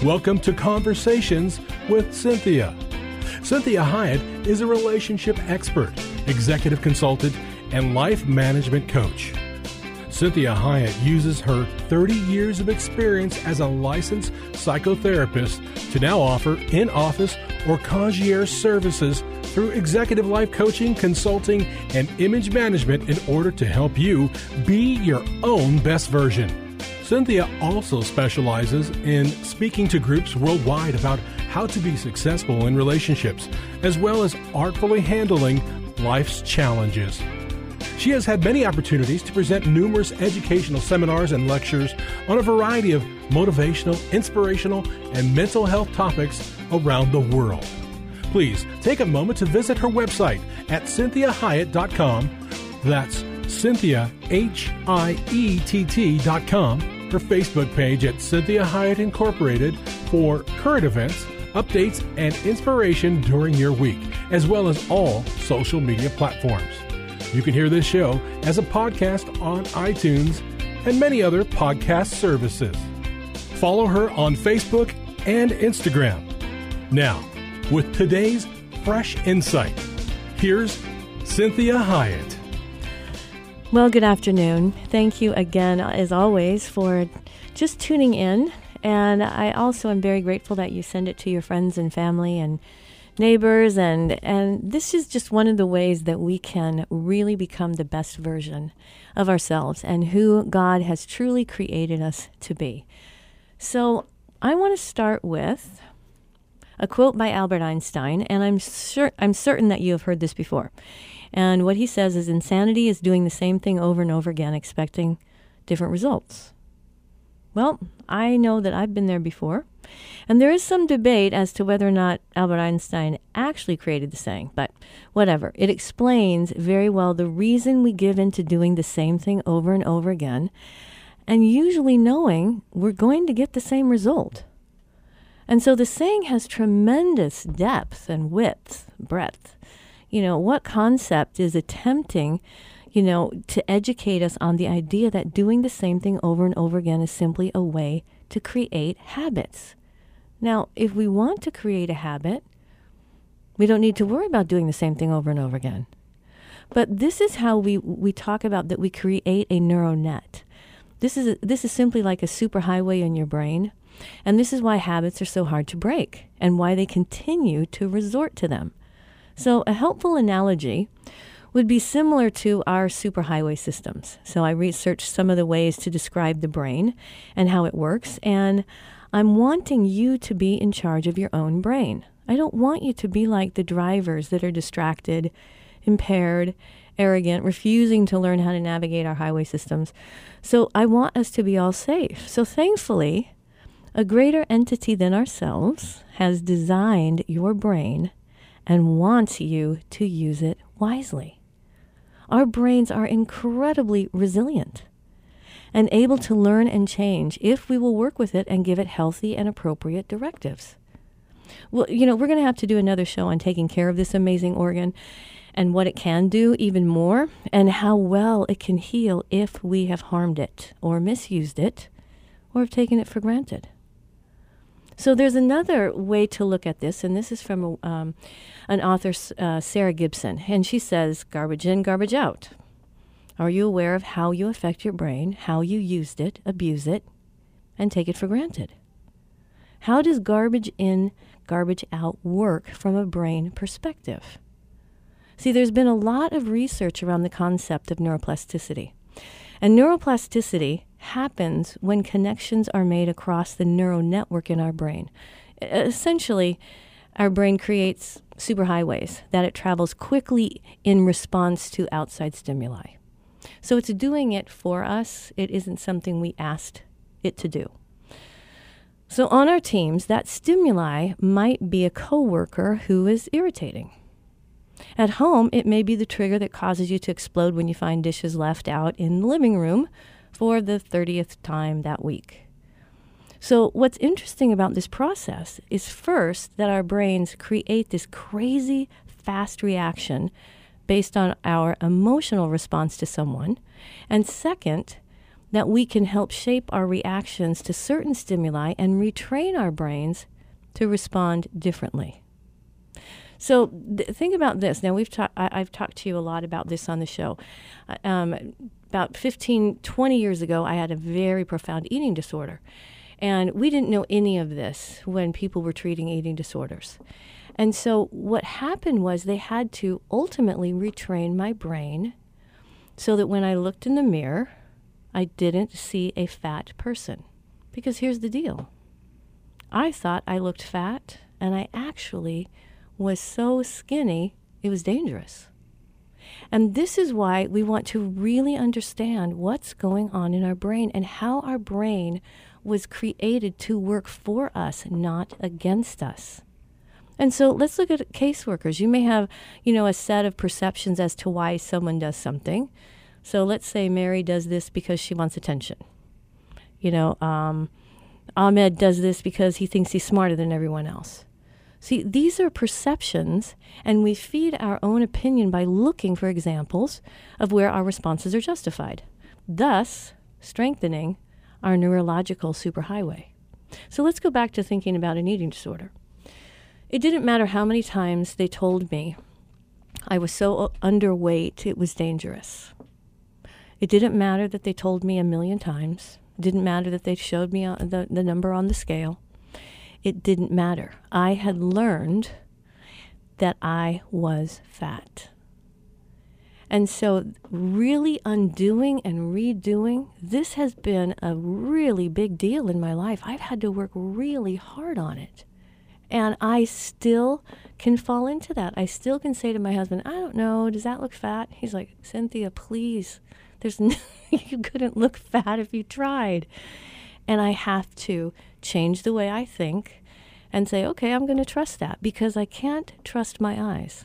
Welcome to Conversations with Cynthia. Cynthia Hiett is a relationship expert, executive consultant, and life management coach. Cynthia Hiett uses her 30 years of experience as a licensed psychotherapist to now offer in-office or concierge services through executive life coaching, consulting, and image management in order to help you be your own best version. Cynthia also specializes in speaking to groups worldwide about how to be successful in relationships, as well as artfully handling life's challenges. She has had many opportunities to present numerous educational seminars and lectures on a variety of motivational, inspirational, and mental health topics around the world. Please take a moment to visit her website at CynthiaHiett.com. That's Cynthia, Hiett.com. Her Facebook page at Cynthia Hiett Incorporated for current events, updates, and inspiration during your week, as well as all social media platforms. You can hear this show as a podcast on iTunes and many other podcast services. Follow her on Facebook and Instagram. Now, with today's fresh insight, here's Cynthia Hiett. Well, good afternoon. Thank you again, as always, for just tuning in. And I also am very grateful that you send it to your friends and family and neighbors. And this is just one of the ways that we can really become the best version of ourselves and who God has truly created us to be. So I want to start with a quote by Albert Einstein, and I'm certain that you have heard this before. And what he says is, insanity is doing the same thing over and over again, expecting different results. Well, I know that I've been there before, and there is some debate as to whether or not Albert Einstein actually created the saying, but whatever. It explains very well the reason we give in to doing the same thing over and over again, and usually knowing we're going to get the same result. And so the saying has tremendous depth and width, breadth. What concept is attempting, to educate us on the idea that doing the same thing over and over again is simply a way to create habits. Now, if we want to create a habit, we don't need to worry about doing the same thing over and over again. But this is how we talk about that we create a neural net. This is simply like a superhighway in your brain. And this is why habits are so hard to break and why they continue to resort to them. So a helpful analogy would be similar to our superhighway systems. So I researched some of the ways to describe the brain and how it works, and I'm wanting you to be in charge of your own brain. I don't want you to be like the drivers that are distracted, impaired, arrogant, refusing to learn how to navigate our highway systems. So I want us to be all safe. So thankfully, a greater entity than ourselves has designed your brain and wants you to use it wisely. Our brains are incredibly resilient and able to learn and change if we will work with it and give it healthy and appropriate directives. Well, we're going to have to do another show on taking care of this amazing organ and what it can do even more and how well it can heal if we have harmed it or misused it or have taken it for granted. So there's another way to look at this, and this is from an author, Sarah Gibson, and she says, garbage in, garbage out. Are you aware of how you affect your brain, how you used it, abuse it, and take it for granted? How does garbage in, garbage out work from a brain perspective? See, there's been a lot of research around the concept of neuroplasticity. And neuroplasticity happens when connections are made across the neural network in our brain. Essentially, our brain creates superhighways that it travels quickly in response to outside stimuli. So it's doing it for us. It isn't something we asked it to do. So on our teams, that stimuli might be a coworker who is irritating. At home, it may be the trigger that causes you to explode when you find dishes left out in the living room for the 30th time that week. So what's interesting about this process is first that our brains create this crazy fast reaction based on our emotional response to someone. And second, that we can help shape our reactions to certain stimuli and retrain our brains to respond differently. So think about this. Now, I've talked to you a lot about this on the show. About 15, 20 years ago, I had a very profound eating disorder. And we didn't know any of this when people were treating eating disorders. And so what happened was they had to ultimately retrain my brain so that when I looked in the mirror, I didn't see a fat person. Because here's the deal. I thought I looked fat, and I actually was so skinny, it was dangerous. And this is why we want to really understand what's going on in our brain and how our brain was created to work for us, not against us. And so let's look at caseworkers. You may have, a set of perceptions as to why someone does something. So let's say Mary does this because she wants attention. Ahmed does this because he thinks he's smarter than everyone else. See, these are perceptions, and we feed our own opinion by looking for examples of where our responses are justified, thus strengthening our neurological superhighway. So let's go back to thinking about an eating disorder. It didn't matter how many times they told me I was so underweight it was dangerous. It didn't matter that they told me 1,000,000 times. It didn't matter that they showed me the number on the scale. It didn't matter. I had learned that I was fat. And so really undoing and redoing, this has been a really big deal in my life. I've had to work really hard on it. And I still can fall into that. I still can say to my husband, I don't know, does that look fat? He's like, Cynthia, please. You couldn't look fat if you tried. And I have to change the way I think and say, okay, I'm going to trust that because I can't trust my eyes.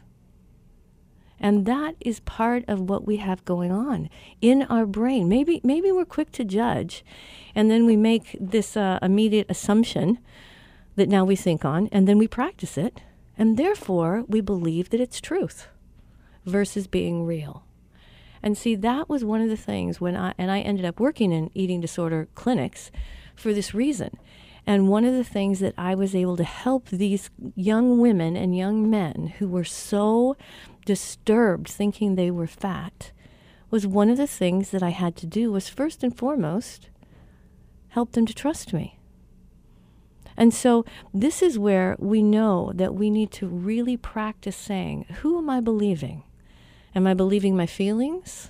And that is part of what we have going on in our brain. Maybe we're quick to judge, and then we make this immediate assumption that now we think on, and then we practice it, and therefore we believe that it's truth versus being real. And see, that was one of the things when I ended up working in eating disorder clinics for this reason. And one of the things that I was able to help these young women and young men who were so disturbed thinking they were fat was one of the things that I had to do was first and foremost help them to trust me. And so this is where we know that we need to really practice saying, who am I believing? Am I believing my feelings?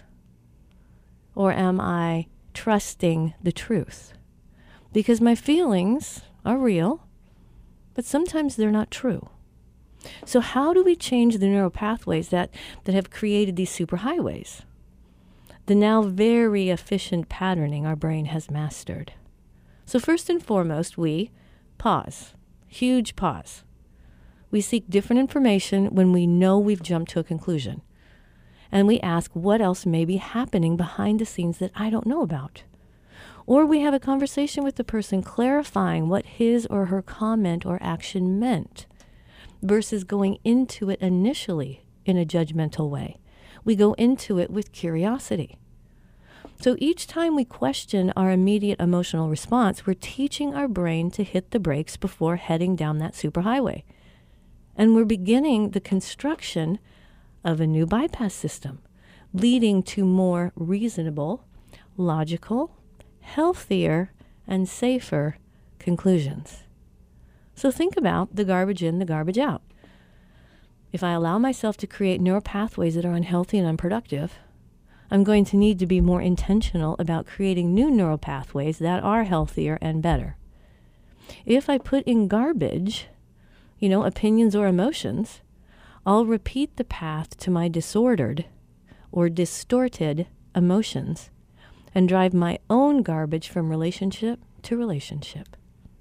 Or am I trusting the truth? Because my feelings are real, but sometimes they're not true. So how do we change the neural pathways that have created these superhighways? The now very efficient patterning our brain has mastered. So first and foremost, we pause. Huge pause. We seek different information when we know we've jumped to a conclusion. And we ask what else may be happening behind the scenes that I don't know about. Or we have a conversation with the person clarifying what his or her comment or action meant versus going into it initially in a judgmental way. We go into it with curiosity. So each time we question our immediate emotional response, we're teaching our brain to hit the brakes before heading down that superhighway. And we're beginning the construction of a new bypass system, leading to more reasonable, logical, healthier, and safer conclusions. So think about the garbage in, the garbage out. If I allow myself to create neural pathways that are unhealthy and unproductive, I'm going to need to be more intentional about creating new neural pathways that are healthier and better. If I put in garbage, opinions or emotions, I'll repeat the path to my disordered or distorted emotions and drive my own garbage from relationship to relationship.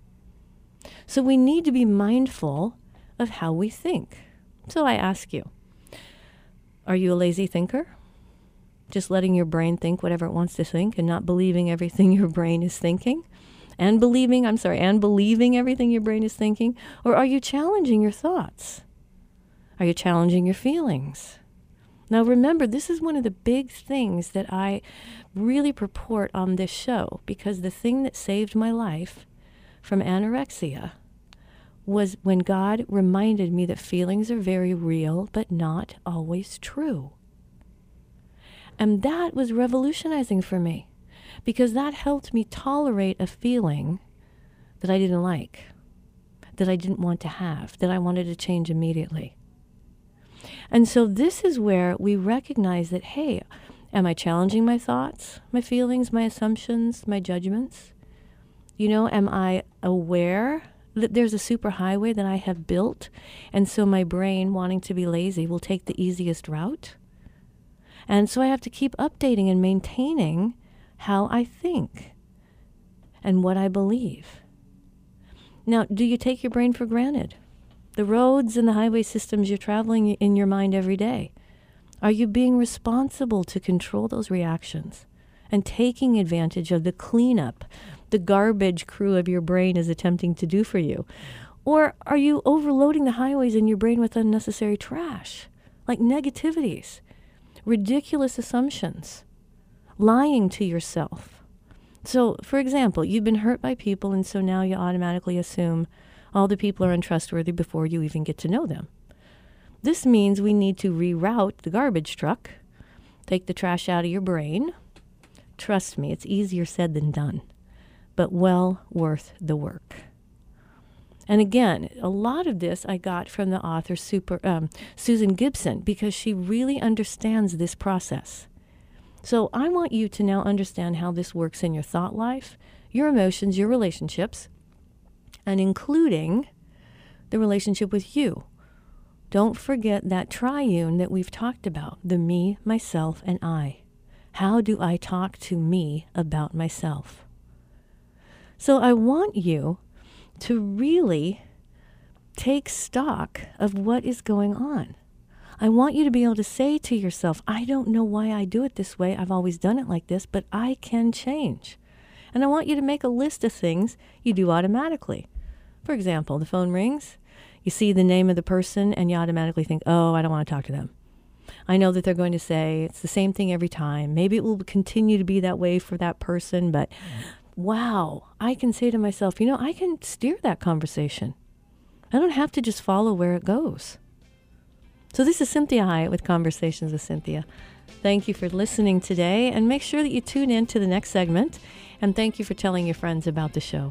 So we need to be mindful of how we think. So I ask you, are you a lazy thinker? Just letting your brain think whatever it wants to think and not believing everything your brain is thinking? And believing everything your brain is thinking? Or are you challenging your thoughts? Are you challenging your feelings? Now remember, this is one of the big things that I really purport on this show, because the thing that saved my life from anorexia was when God reminded me that feelings are very real, but not always true. And that was revolutionizing for me, because that helped me tolerate a feeling that I didn't like, that I didn't want to have, that I wanted to change immediately. And so this is where we recognize that, hey, am I challenging my thoughts, my feelings, my assumptions, my judgments? Am I aware that there's a superhighway that I have built, and so my brain, wanting to be lazy, will take the easiest route? And so I have to keep updating and maintaining how I think and what I believe. Now, do you take your brain for granted? The roads and the highway systems you're traveling in your mind every day. Are you being responsible to control those reactions and taking advantage of the cleanup the garbage crew of your brain is attempting to do for you? Or are you overloading the highways in your brain with unnecessary trash, like negativities, ridiculous assumptions, lying to yourself? So, for example, you've been hurt by people, and so now you automatically assume all the people are untrustworthy before you even get to know them. This means we need to reroute the garbage truck, take the trash out of your brain. Trust me, it's easier said than done, but well worth the work. And again, a lot of this I got from the author Susan Gibson, because she really understands this process. So I want you to now understand how this works in your thought life, your emotions, your relationships, and including the relationship with you. Don't forget that triune that we've talked about, the me, myself, and I. How do I talk to me about myself? So I want you to really take stock of what is going on. I want you to be able to say to yourself, I don't know why I do it this way. I've always done it like this, but I can change. And I want you to make a list of things you do automatically. For example, the phone rings, you see the name of the person, and you automatically think, oh, I don't want to talk to them. I know that they're going to say it's the same thing every time. Maybe it will continue to be that way for that person, but wow, I can say to myself, I can steer that conversation. I don't have to just follow where it goes. So this is Cynthia Hiett with Conversations with Cynthia. Thank you for listening today, and make sure that you tune in to the next segment. And thank you for telling your friends about the show.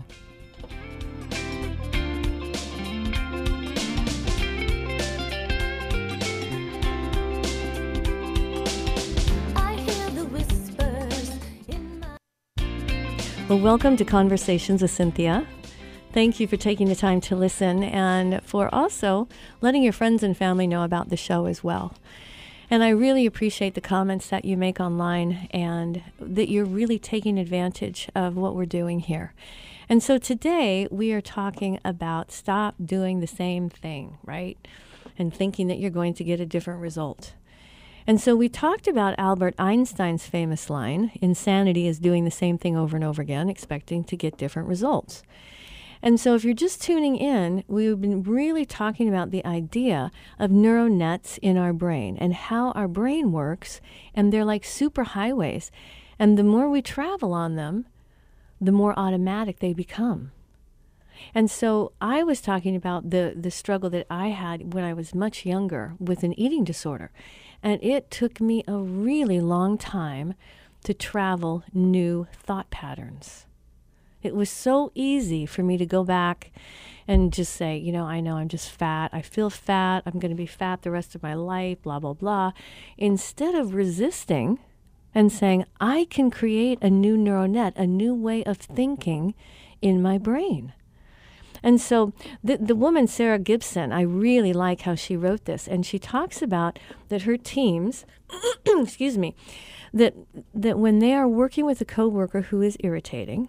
Well, welcome to Conversations with Cynthia. Thank you for taking the time to listen, and for also letting your friends and family know about the show as well. And I really appreciate the comments that you make online, and that you're really taking advantage of what we're doing here. And so today we are talking about stop doing the same thing, right? And thinking that you're going to get a different result. And so we talked about Albert Einstein's famous line, insanity is doing the same thing over and over again, expecting to get different results. And so if you're just tuning in, we've been really talking about the idea of neural nets in our brain and how our brain works, and they're like superhighways. And the more we travel on them, the more automatic they become. And so I was talking about the struggle that I had when I was much younger with an eating disorder. And it took me a really long time to travel new thought patterns. It was so easy for me to go back and just say, I know I'm just fat. I feel fat. I'm going to be fat the rest of my life, blah, blah, blah. Instead of resisting and saying, I can create a new neural net, a new way of thinking in my brain. And so the woman, Sarah Gibson, I really like how she wrote this. And she talks about that her teams, excuse me, that when they are working with a coworker who is irritating,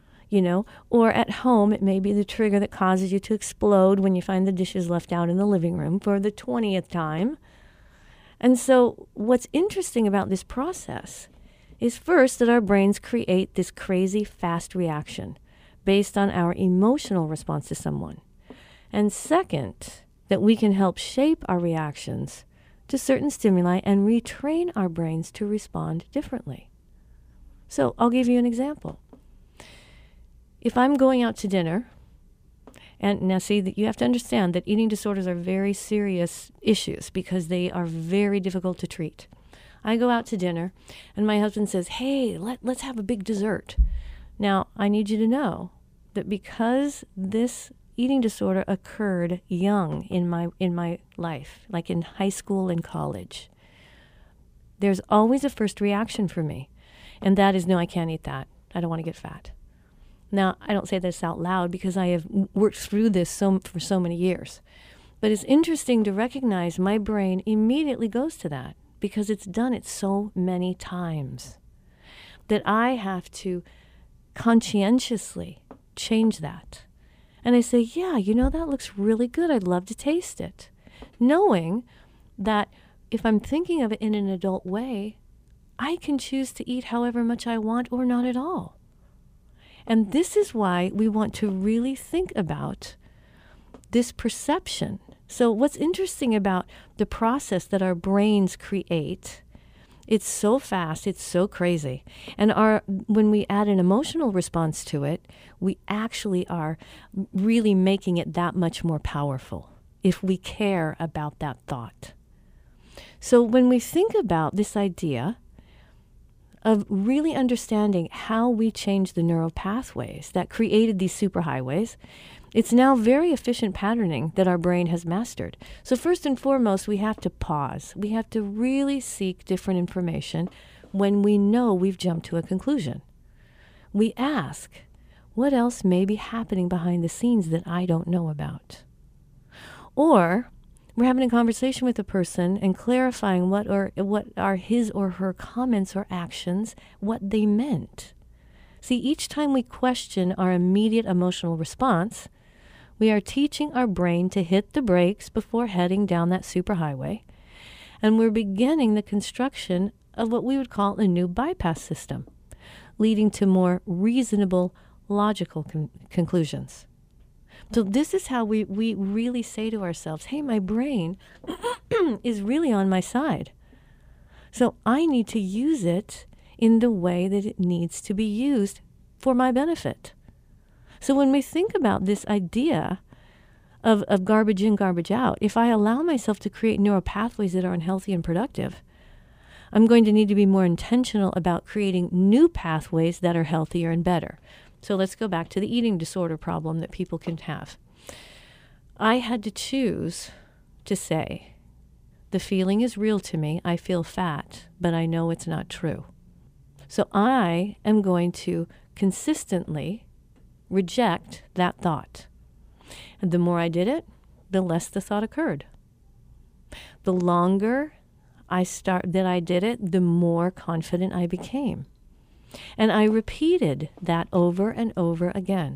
or at home, it may be the trigger that causes you to explode when you find the dishes left out in the living room for the 20th time. And so what's interesting about this process is first that our brains create this crazy fast reaction based on our emotional response to someone. And second, that we can help shape our reactions to certain stimuli and retrain our brains to respond differently. So I'll give you an example. If I'm going out to dinner, and now see that you have to understand that eating disorders are very serious issues because they are very difficult to treat. I go out to dinner and my husband says, hey, let's have a big dessert. Now, I need you to know that because this eating disorder occurred young in my life, like in high school and college, there's always a first reaction for me. And that is, no, I can't eat that. I don't want to get fat. Now, I don't say this out loud because I have worked through this for so many years. But it's interesting to recognize my brain immediately goes to that because it's done it so many times that I have to conscientiously change that. And I say, yeah, that looks really good. I'd love to taste it. Knowing that if I'm thinking of it in an adult way, I can choose to eat however much I want or not at all. And this is why we want to really think about this perception. So what's interesting about the process that our brains create, it's so fast, it's so crazy. And when we add an emotional response to it, we actually are really making it that much more powerful if we care about that thought. So when we think about this idea of really understanding how we change the neural pathways that created these superhighways, it's now very efficient patterning that our brain has mastered. So first and foremost, we have to pause. We have to really seek different information when we know we've jumped to a conclusion. We ask, what else may be happening behind the scenes that I don't know about? Or we're having a conversation with a person and clarifying what are his or her comments or actions, what they meant. See, each time we question our immediate emotional response, we are teaching our brain to hit the brakes before heading down that superhighway, and we're beginning the construction of what we would call a new bypass system, leading to more reasonable, logical conclusions. So this is how we really say to ourselves, hey, my brain is really on my side. So I need to use it in the way that it needs to be used for my benefit. So when we think about this idea of garbage in, garbage out, if I allow myself to create neural pathways that are unhealthy and productive, I'm going to need to be more intentional about creating new pathways that are healthier and better. So let's go back to the eating disorder problem that people can have. I had to choose to say, the feeling is real to me. I feel fat, but I know it's not true. So I am going to consistently reject that thought. And the more I did it, the less the thought occurred. The longer that I did it, the more confident I became. And I repeated that over and over again.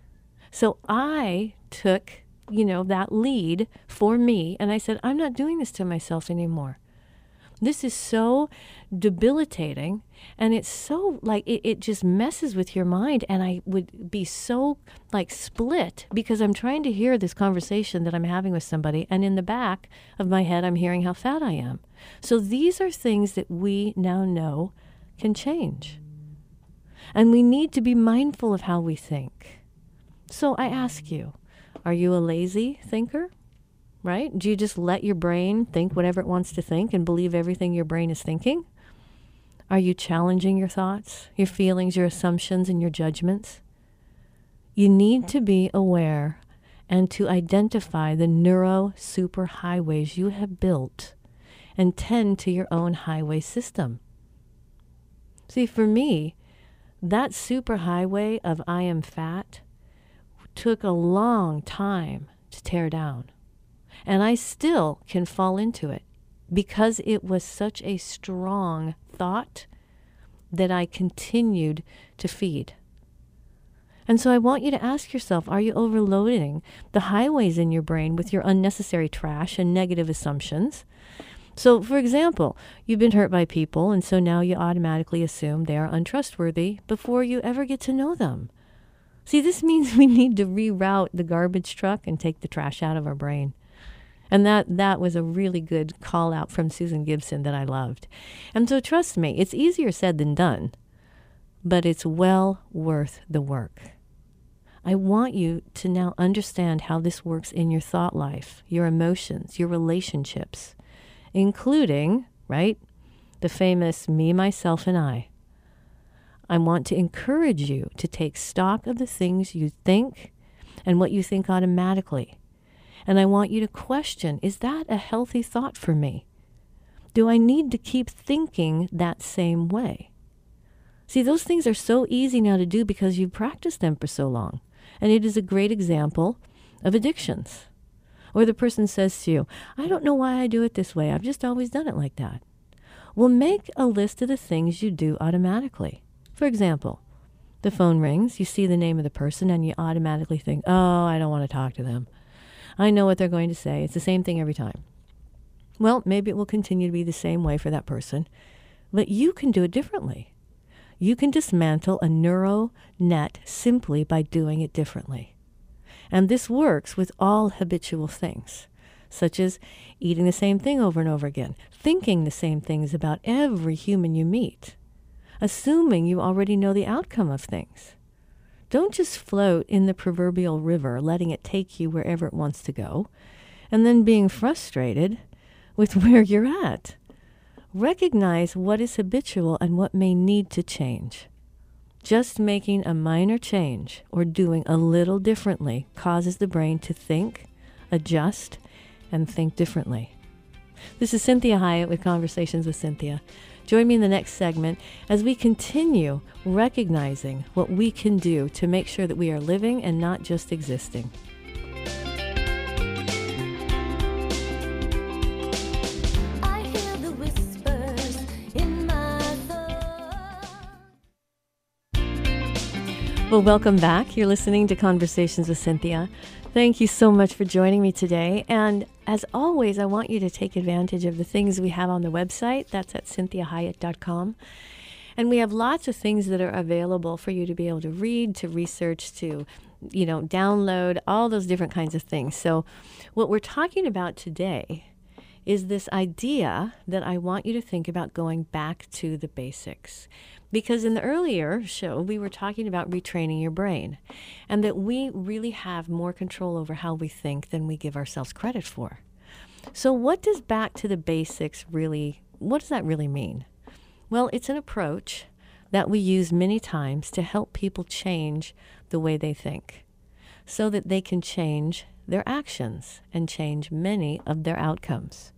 So I took, that lead for me, and I said, I'm not doing this to myself anymore. This is so debilitating, and it's so it just messes with your mind, and I would be so split because I'm trying to hear this conversation that I'm having with somebody, and in the back of my head I'm hearing how fat I am. So these are things that we now know can change. And we need to be mindful of how we think. So I ask you, are you a lazy thinker? Right? Do you just let your brain think whatever it wants to think and believe everything your brain is thinking? Are you challenging your thoughts, your feelings, your assumptions, and your judgments? You need to be aware and to identify the neuro superhighways you have built and tend to your own highway system. See, for me, that superhighway of I am fat took a long time to tear down. And I still can fall into it because it was such a strong thought that I continued to feed. And so I want you to ask yourself, are you overloading the highways in your brain with your unnecessary trash and negative assumptions? So, for example, you've been hurt by people, and so now you automatically assume they are untrustworthy before you ever get to know them. See, this means we need to reroute the garbage truck and take the trash out of our brain. And that was a really good call out from Susan Gibson that I loved. And so trust me, it's easier said than done, but it's well worth the work. I want you to now understand how this works in your thought life, your emotions, your relationships, including, right, the famous me, myself, and I. I want to encourage you to take stock of the things you think and what you think automatically. And I want you to question, is that a healthy thought for me? Do I need to keep thinking that same way? See, those things are so easy now to do because you've practiced them for so long. And it is a great example of addictions. Or the person says to you, I don't know why I do it this way. I've just always done it like that. Well, make a list of the things you do automatically. For example, the phone rings, you see the name of the person, and you automatically think, oh, I don't want to talk to them. I know what they're going to say. It's the same thing every time. Well, maybe it will continue to be the same way for that person, but you can do it differently. You can dismantle a neural net simply by doing it differently. And this works with all habitual things, such as eating the same thing over and over again, thinking the same things about every human you meet, assuming you already know the outcome of things. Don't just float in the proverbial river, letting it take you wherever it wants to go, and then being frustrated with where you're at. Recognize what is habitual and what may need to change. Just making a minor change or doing a little differently causes the brain to think, adjust, and think differently. This is Cynthia Hiett with Conversations with Cynthia. Join me in the next segment as we continue recognizing what we can do to make sure that we are living and not just existing. Well, welcome back. You're listening to Conversations with Cynthia. Thank you so much for joining me today. And as always, I want you to take advantage of the things we have on the website. That's at CynthiaHiett.com. And we have lots of things that are available for you to be able to read, to research, to, download, all those different kinds of things. So what we're talking about today is this idea that I want you to think about going back to the basics. Because in the earlier show, we were talking about retraining your brain and that we really have more control over how we think than we give ourselves credit for. So what does back to the basics what does that really mean? Well, it's an approach that we use many times to help people change the way they think so that they can change their actions and change many of their outcomes.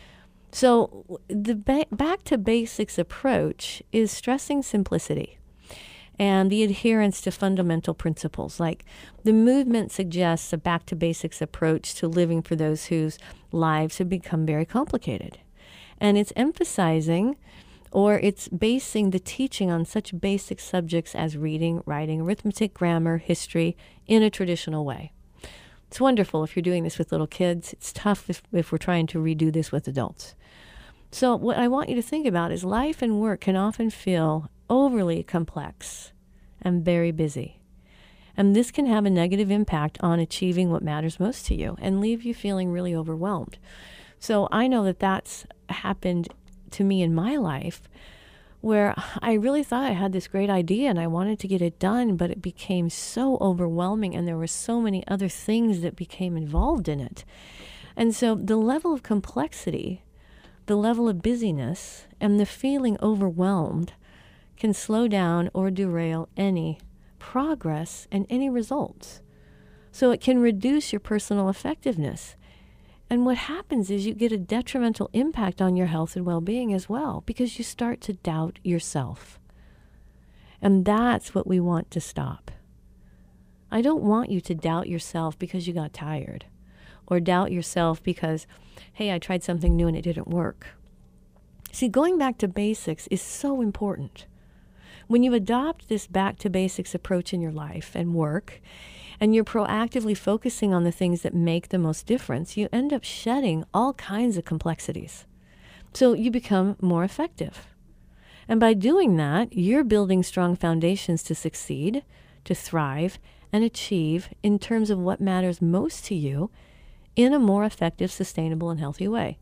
So the back to basics approach is stressing simplicity and the adherence to fundamental principles. Like the movement suggests a back to basics approach to living for those whose lives have become very complicated. And it's emphasizing or it's basing the teaching on such basic subjects as reading, writing, arithmetic, grammar, history in a traditional way. It's wonderful if you're doing this with little kids. It's tough if we're trying to redo this with adults. So what I want you to think about is life and work can often feel overly complex and very busy. And this can have a negative impact on achieving what matters most to you and leave you feeling really overwhelmed. So I know that that's happened to me in my life where I really thought I had this great idea and I wanted to get it done, but it became so overwhelming and there were so many other things that became involved in it. And so the level of complexity, the level of busyness, and the feeling overwhelmed can slow down or derail any progress and any results. So it can reduce your personal effectiveness. And what happens is you get a detrimental impact on your health and well-being as well, because you start to doubt yourself. And that's what we want to stop. I don't want you to doubt yourself because you got tired, or doubt yourself because, hey, I tried something new and it didn't work. See, going back to basics is so important. When you adopt this back to basics approach in your life and work, and you're proactively focusing on the things that make the most difference, you end up shedding all kinds of complexities. So you become more effective. And by doing that, you're building strong foundations to succeed, to thrive, and achieve in terms of what matters most to you in a more effective, sustainable, and healthy way.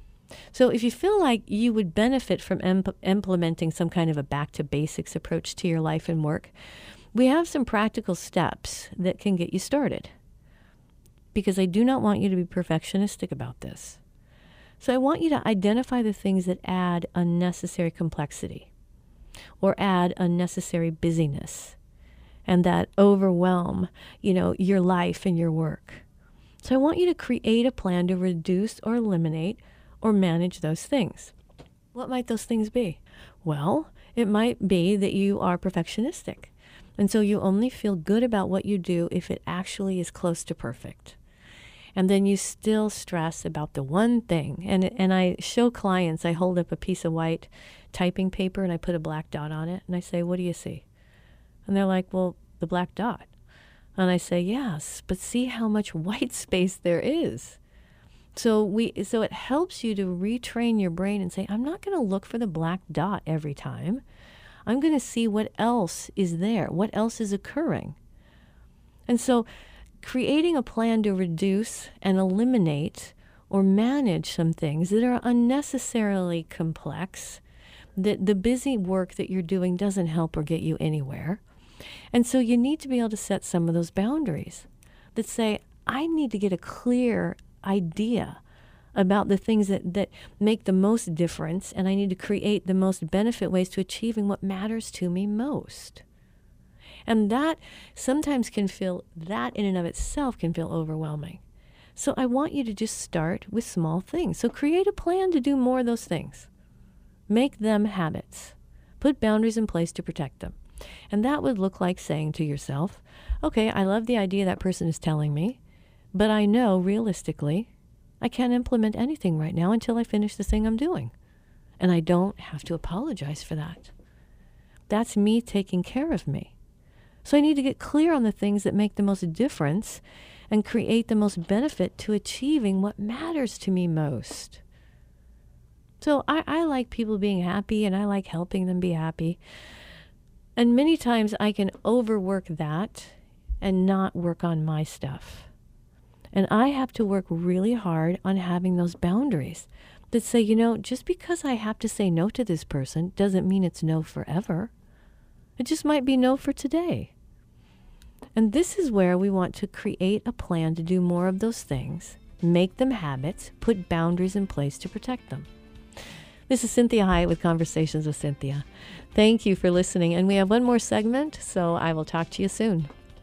So if you feel like you would benefit from implementing some kind of a back to basics approach to your life and work, we have some practical steps that can get you started. Because I do not want you to be perfectionistic about this. So I want you to identify the things that add unnecessary complexity or add unnecessary busyness and that overwhelm, your life and your work. So I want you to create a plan to reduce or eliminate or manage those things. What might those things be? Well, it might be that you are perfectionistic. And so you only feel good about what you do if it actually is close to perfect. And then you still stress about the one thing. And I show clients, I hold up a piece of white typing paper and I put a black dot on it. And I say, what do you see? And they're like, well, the black dot. And I say, yes, but see how much white space there is. So it helps you to retrain your brain and say, I'm not going to look for the black dot every time. I'm going to see what else is there, what else is occurring. And so creating a plan to reduce and eliminate or manage some things that are unnecessarily complex, that the busy work that you're doing doesn't help or get you anywhere. And so you need to be able to set some of those boundaries that say, I need to get a clear idea about the things that make the most difference, and I need to create the most benefit ways to achieving what matters to me most. And that sometimes that in and of itself can feel overwhelming. So I want you to just start with small things. So create a plan to do more of those things. Make them habits. Put boundaries in place to protect them. And that would look like saying to yourself, okay, I love the idea that person is telling me, but I know realistically I can't implement anything right now until I finish the thing I'm doing. And I don't have to apologize for that. That's me taking care of me. So I need to get clear on the things that make the most difference and create the most benefit to achieving what matters to me most. So I like people being happy and I like helping them be happy. And many times I can overwork that and not work on my stuff. And I have to work really hard on having those boundaries that say, just because I have to say no to this person doesn't mean it's no forever. It just might be no for today. And this is where we want to create a plan to do more of those things, make them habits, put boundaries in place to protect them. This is Cynthia Hiett with Conversations with Cynthia. Thank you for listening. And we have one more segment, so I will talk to you soon.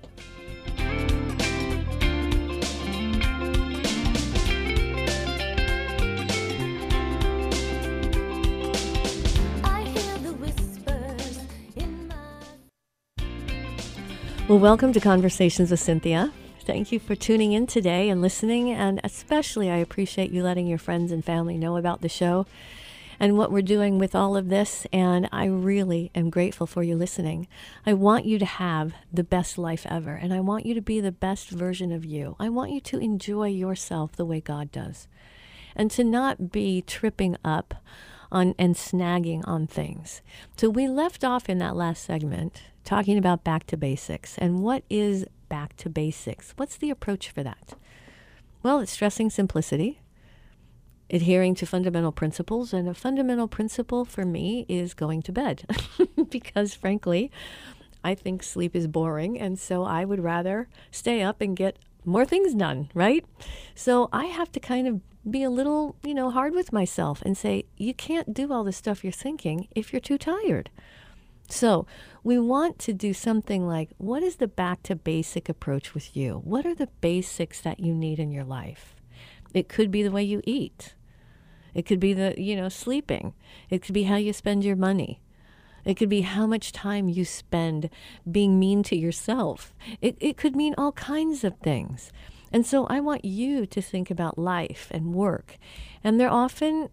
Well, welcome to Conversations with Cynthia. Thank you for tuning in today and listening, and especially I appreciate you letting your friends and family know about the show and what we're doing with all of this, and I really am grateful for you listening. I want you to have the best life ever, and I want you to be the best version of you. I want you to enjoy yourself the way God does, and to not be tripping up on and snagging on things. So we left off in that last segment talking about back to basics. And what is back to basics? What's the approach for that? Well, it's stressing simplicity, adhering to fundamental principles. And a fundamental principle for me is going to bed because frankly, I think sleep is boring. And so I would rather stay up and get more things done, right? So I have to kind of be a little, hard with myself and say, you can't do all the stuff you're thinking if you're too tired. So we want to do something like, what is the back to basic approach with you? What are the basics that you need in your life? It could be the way you eat. It could be sleeping. It could be how you spend your money. It could be how much time you spend being mean to yourself. It could mean all kinds of things. And so I want you to think about life and work. And they're often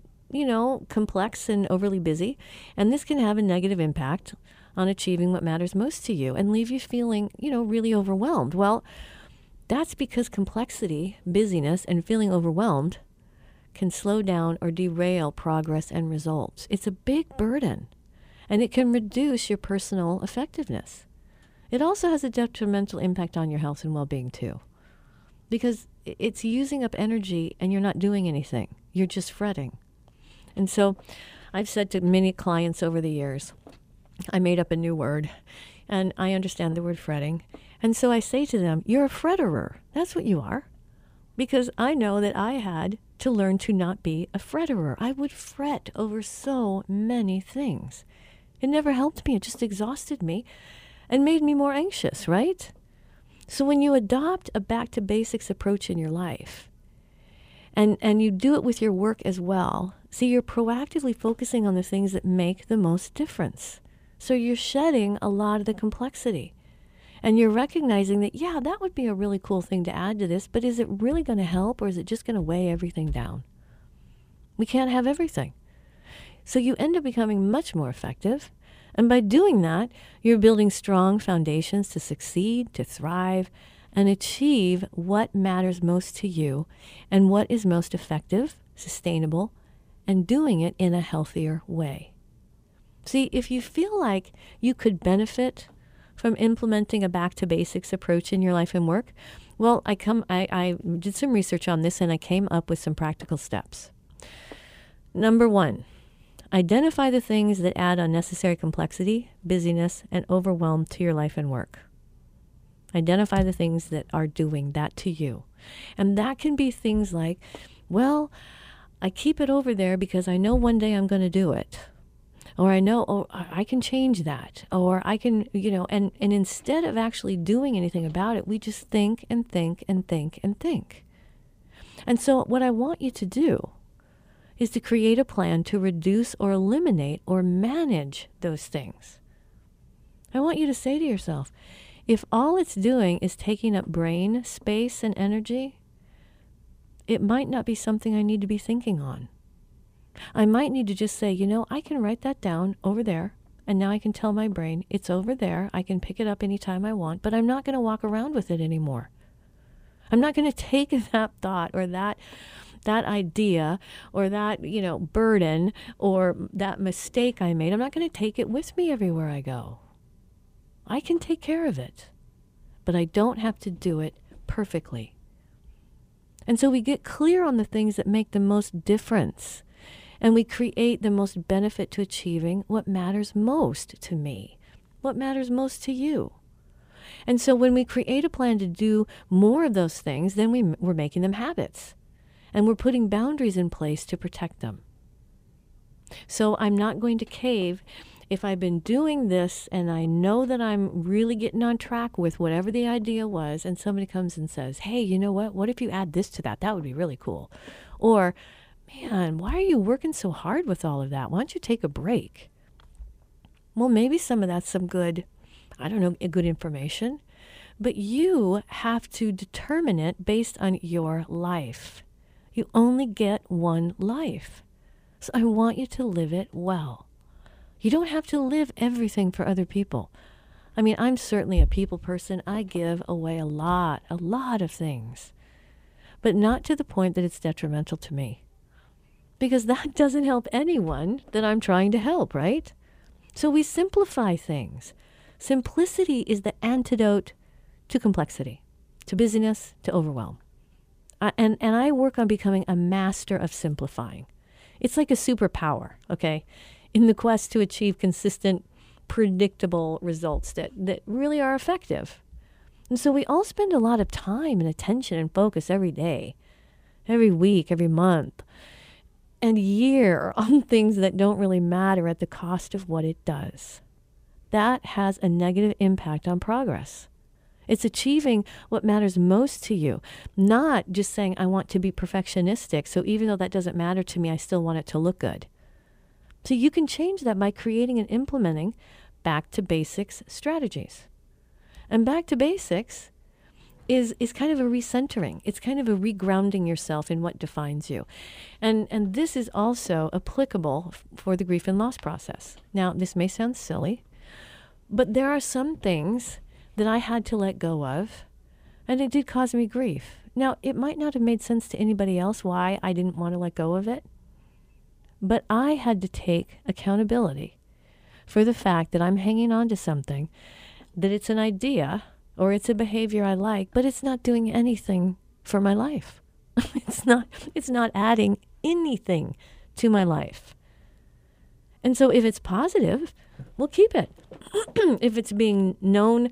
complex and overly busy. And this can have a negative impact on achieving what matters most to you and leave you feeling, really overwhelmed. Well, that's because complexity, busyness, and feeling overwhelmed can slow down or derail progress and results. It's a big burden, and it can reduce your personal effectiveness. It also has a detrimental impact on your health and well-being too, because it's using up energy and you're not doing anything. You're just fretting. And so I've said to many clients over the years, I made up a new word, and I understand the word fretting. And so I say to them, you're a fretterer. That's what you are. Because I know that I had to learn to not be a fretterer. I would fret over so many things. It never helped me. It just exhausted me and made me more anxious, right? So when you adopt a back to basics approach in your life, and you do it with your work as well, see, you're proactively focusing on the things that make the most difference. So you're shedding a lot of the complexity. And you're recognizing that, yeah, that would be a really cool thing to add to this, but is it really going to help, or is it just going to weigh everything down? We can't have everything. So you end up becoming much more effective. And by doing that, you're building strong foundations to succeed, to thrive, and achieve what matters most to you and what is most effective, sustainable, and doing it in a healthier way. See, if you feel like you could benefit from implementing a back to basics approach in your life and work, well, I did some research on this and I came up with some practical steps. Number 1, identify the things that add unnecessary complexity, busyness, and overwhelm to your life and work. Identify the things that are doing that to you. And that can be things like, well, I keep it over there because I know one day I'm going to do it. Or I know, oh, I can change that. Or I can, and instead of actually doing anything about it, we just think and think and think and think. And so what I want you to do is to create a plan to reduce or eliminate or manage those things. I want you to say to yourself, if all it's doing is taking up brain space and energy, it might not be something I need to be thinking on. I might need to just say, I can write that down over there, and now I can tell my brain it's over there. I can pick it up anytime I want, but I'm not going to walk around with it anymore. I'm not going to take that thought or that idea or that, burden or that mistake I made. I'm not going to take it with me everywhere I go. I can take care of it, but I don't have to do it perfectly. And so we get clear on the things that make the most difference, and we create the most benefit to achieving what matters most to me, what matters most to you. And so when we create a plan to do more of those things, then we're making them habits, and we're putting boundaries in place to protect them. So I'm not going to cave if I've been doing this and I know that I'm really getting on track with whatever the idea was, and somebody comes and says, hey, you know what? What if you add this to that? That would be really cool. Or, man, why are you working so hard with all of that? Why don't you take a break? Well, maybe some of that's some good, good information, but you have to determine it based on your life. You only get one life. So I want you to live it well. You don't have to live everything for other people. I mean, I'm certainly a people person. I give away a lot of things, but not to the point that it's detrimental to me, because that doesn't help anyone that I'm trying to help, right? So we simplify things. Simplicity is the antidote to complexity, to busyness, to overwhelm. And I work on becoming a master of simplifying. It's like a superpower, okay? In the quest to achieve consistent, predictable results that really are effective. And so we all spend a lot of time and attention and focus every day, every week, every month, and year on things that don't really matter at the cost of what it does. That has a negative impact on progress. It's achieving what matters most to you, not just saying, I want to be perfectionistic, so even though that doesn't matter to me, I still want it to look good. So you can change that by creating and implementing back to basics strategies. And back to basics is kind of a recentering. It's kind of a regrounding yourself in what defines you. And this is also applicable for the grief and loss process. Now, this may sound silly, but there are some things that I had to let go of, and it did cause me grief. Now, it might not have made sense to anybody else why I didn't want to let go of it, but I had to take accountability for the fact that I'm hanging on to something, that it's an idea or it's a behavior I like, but it's not doing anything for my life. It's not adding anything to my life. And so if it's positive, we'll keep it. If it's being known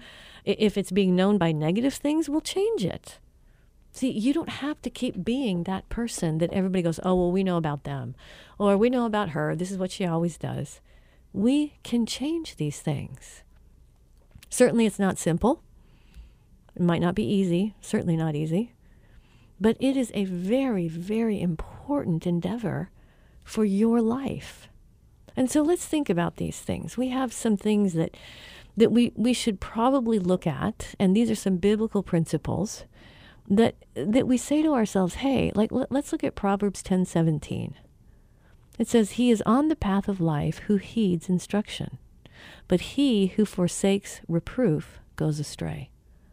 by negative things, we'll change it. See, you don't have to keep being that person that everybody goes, oh, well, we know about them, or we know about her. This is what she always does. We can change these things. Certainly it's not simple. It might not be easy, certainly not easy, but it is a very, very important endeavor for your life. And so let's think about these things. We have some things that we should probably look at, and these are some biblical principles that we say to ourselves, hey, like let's look at Proverbs 10:17. It says, he is on the path of life who heeds instruction, but he who forsakes reproof goes astray.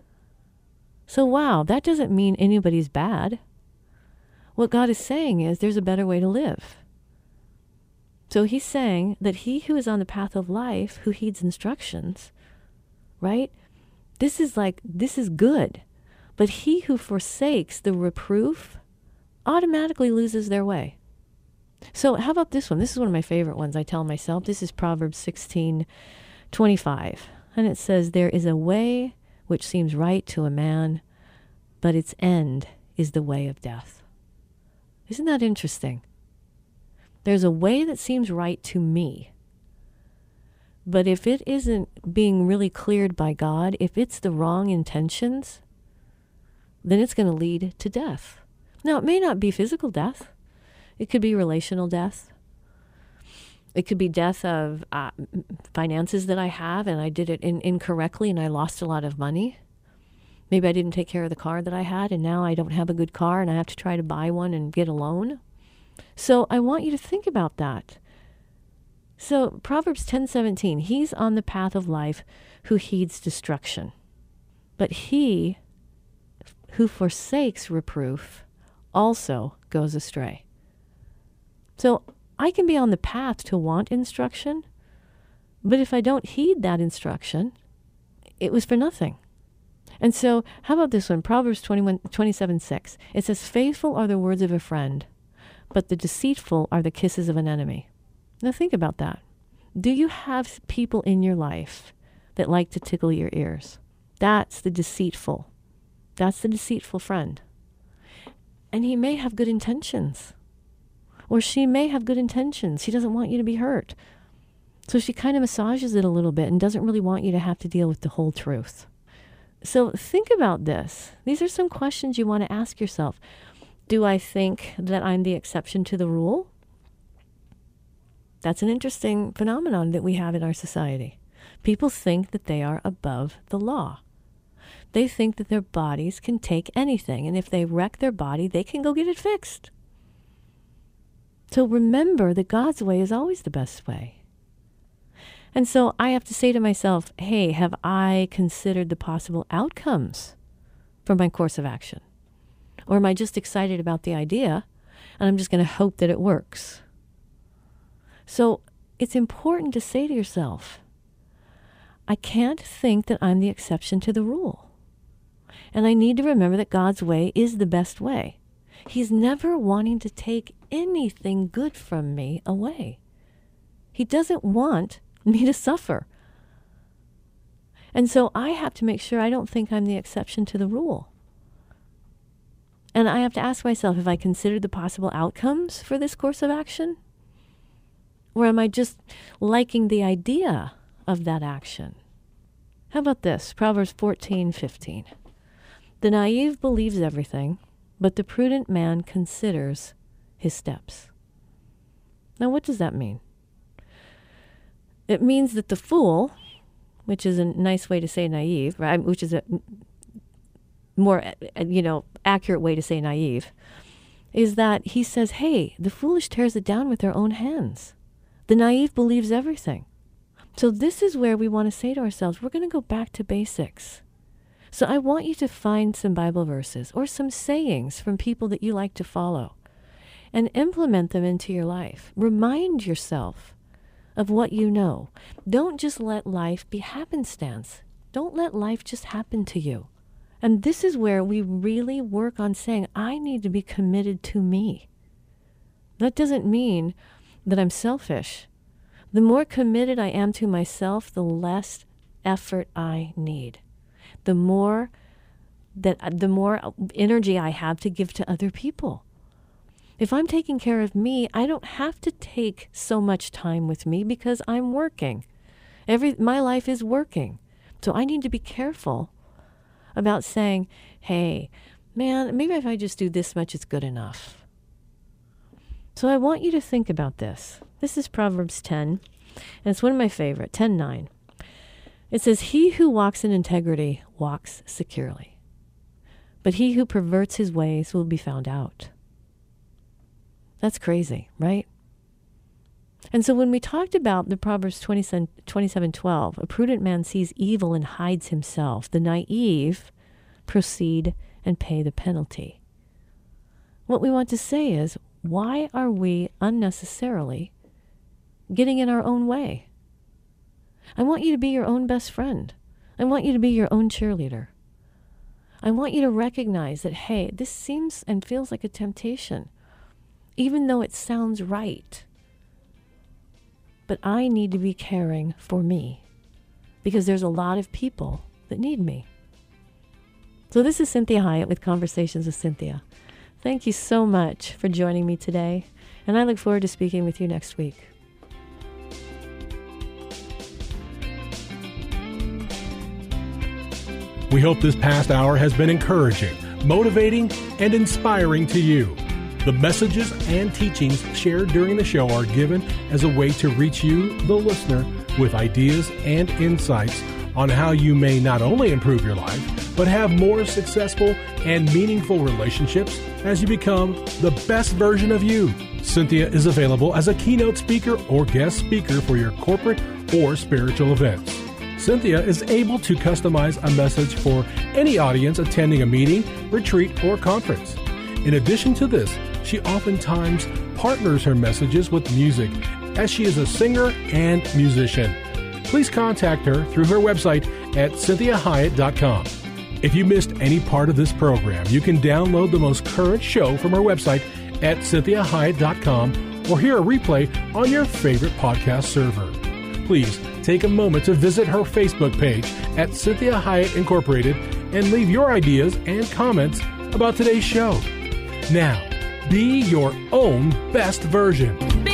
So wow, that doesn't mean anybody's bad. What God is saying is there's a better way to live. So he's saying that he who is on the path of life, who heeds instructions, right? This is good. But he who forsakes the reproof automatically loses their way. So how about this one? This is one of my favorite ones I tell myself. This is Proverbs 16:25. And it says, there is a way which seems right to a man, but its end is the way of death. Isn't that interesting? There's a way that seems right to me. But if it isn't being really cleared by God, if it's the wrong intentions, then it's going to lead to death. Now, it may not be physical death. It could be relational death. It could be death of finances that I have and I did it incorrectly and I lost a lot of money. Maybe I didn't take care of the car that I had and now I don't have a good car and I have to try to buy one and get a loan. So I want you to think about that. So Proverbs 10:17, he's on the path of life who heeds destruction. But he who forsakes reproof also goes astray. So I can be on the path to want instruction, but if I don't heed that instruction, it was for nothing. And so how about this one? Proverbs 27:6. It says, faithful are the words of a friend, but the deceitful are the kisses of an enemy. Now think about that. Do you have people in your life that like to tickle your ears? That's the deceitful. That's the deceitful friend. And he may have good intentions. Or she may have good intentions. She doesn't want you to be hurt. So she kind of massages it a little bit and doesn't really want you to have to deal with the whole truth. So think about this. These are some questions you want to ask yourself. Do I think that I'm the exception to the rule? That's an interesting phenomenon that we have in our society. People think that they are above the law. They think that their bodies can take anything, and if they wreck their body, they can go get it fixed. So remember that God's way is always the best way. And so I have to say to myself, hey, have I considered the possible outcomes for my course of action? Or am I just excited about the idea, and I'm just going to hope that it works? So it's important to say to yourself, I can't think that I'm the exception to the rule. And I need to remember that God's way is the best way. He's never wanting to take anything good from me away. He doesn't want me to suffer. And so I have to make sure I don't think I'm the exception to the rule. And I have to ask myself, have I considered the possible outcomes for this course of action? Or am I just liking the idea of that action? How about this? Proverbs 14:15. The naive believes everything, but the prudent man considers his steps. Now, what does that mean? It means that the fool, which is a nice way to say naive, right? Which is a more, accurate way to say naive, is that he says, hey, the foolish tears it down with their own hands. The naive believes everything. So this is where we want to say to ourselves, we're going to go back to basics. So I want you to find some Bible verses or some sayings from people that you like to follow and implement them into your life. Remind yourself of what you know. Don't just let life be happenstance. Don't let life just happen to you. And this is where we really work on saying, I need to be committed to me. That doesn't mean that I'm selfish. The more committed I am to myself, the less effort I need. The more energy I have to give to other people. If I'm taking care of me, I don't have to take so much time with me because I'm working. My life is working. So I need to be careful about saying, hey, man, maybe if I just do this much, it's good enough. So I want you to think about this. This is Proverbs 10, and it's one of my favorite, 10:9. It says, he who walks in integrity walks securely, but he who perverts his ways will be found out. That's crazy, right? And so when we talked about the Proverbs 27:12, a prudent man sees evil and hides himself. The naive proceed and pay the penalty. What we want to say is, why are we unnecessarily getting in our own way? I want you to be your own best friend. I want you to be your own cheerleader. I want you to recognize that, hey, this seems and feels like a temptation, even though it sounds right. But I need to be caring for me because there's a lot of people that need me. So this is Cynthia Hiett with Conversations with Cynthia. Thank you so much for joining me today, and I look forward to speaking with you next week. We hope this past hour has been encouraging, motivating, and inspiring to you. The messages and teachings shared during the show are given as a way to reach you, the listener, with ideas and insights on how you may not only improve your life, but have more successful and meaningful relationships as you become the best version of you. Cynthia is available as a keynote speaker or guest speaker for your corporate or spiritual events. Cynthia is able to customize a message for any audience attending a meeting, retreat, or conference. In addition to this, she oftentimes partners her messages with music, as she is a singer and musician. Please contact her through her website at CynthiaHiett.com. If you missed any part of this program, you can download the most current show from her website at CynthiaHiett.com or hear a replay on your favorite podcast server. Please take a moment to visit her Facebook page at Cynthia Hiett Incorporated and leave your ideas and comments about today's show. Now, be your own best version.